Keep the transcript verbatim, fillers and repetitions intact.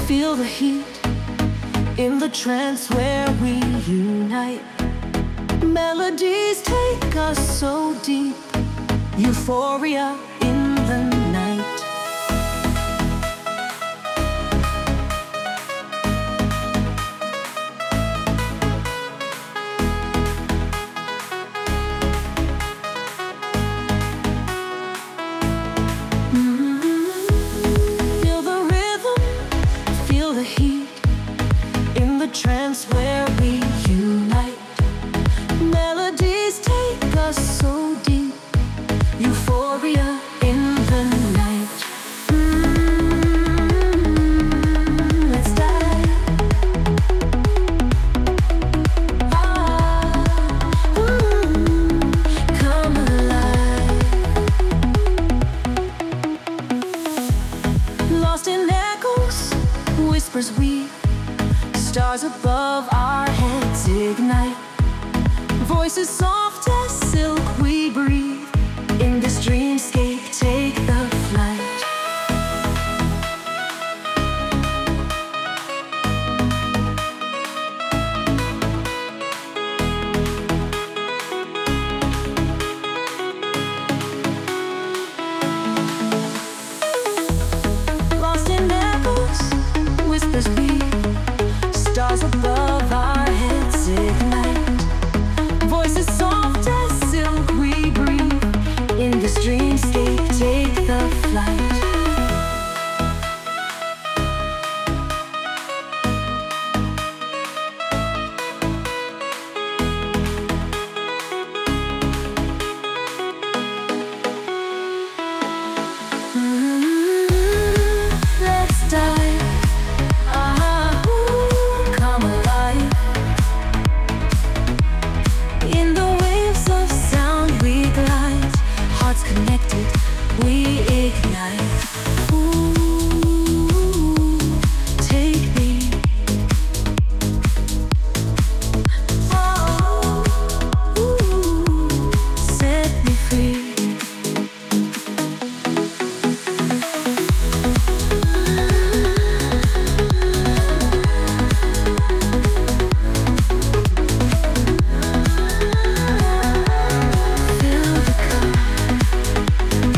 Feel the heat in the trance where we unite. Melodies take us so deep. Euphoria in the night. Trance where we unite. Melodies take us so deep. Euphoria in the night. Mm, let's dive. Ah, mm, come alive. Lost in echoes, whispers we. Stars above our heads ignite. Voices soft as silk we breathe. In this dreamscape take the flight. Lost in echoes, whispers we. Stars above our heads ignite. Voices soft as silk we breathe. In this dreamscape take the flight. Mm, let's dive. Connected, we ignite.